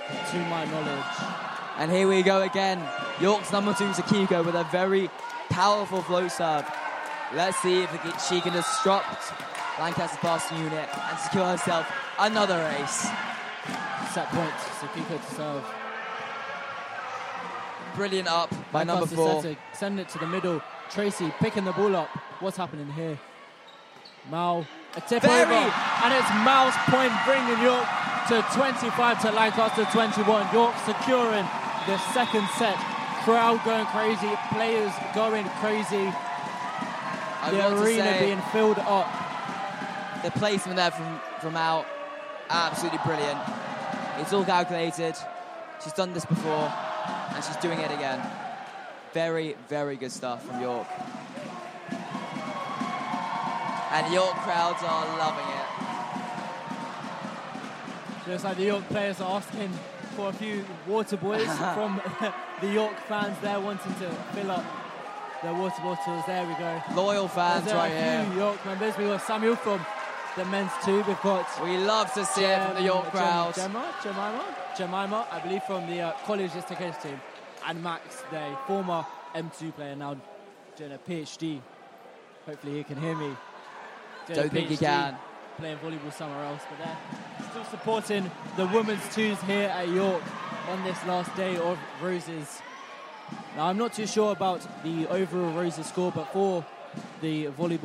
to my knowledge. And here we go again. York's number 2, Sakiko, with a very powerful float serve. Let's see if she can disrupt Lancaster's passing unit and secure herself another ace. Set point, Sakiko to serve. Brilliant up by number 4. Send it to the middle. Tracy picking the ball up. What's happening here? Mal, a tip over, and it's Mal's point, bringing York to 25 to Lancaster 21. York securing the second set. Crowd going crazy, players going crazy. The arena being filled up. The placement there from Mal, absolutely brilliant. It's all calculated. She's done this before, and she's doing it again. Very, very good stuff from York. And York crowds are loving it. Looks like the York players are asking for a few water boys from the York fans there, wanting to fill up their water bottles. There we go. Loyal fans right here. A few York members. We've got Samuel from the men's 2. We've got... We love to see it from the York crowd. Jemima, I believe from the college education team. And Max, the former M2 player, now doing a PhD. Hopefully he can hear me. Don't think he can. Playing volleyball somewhere else, but they're still supporting the women's 2s here at York on this last day of Roses. Now, I'm not too sure about the overall Roses score, but for the volleyball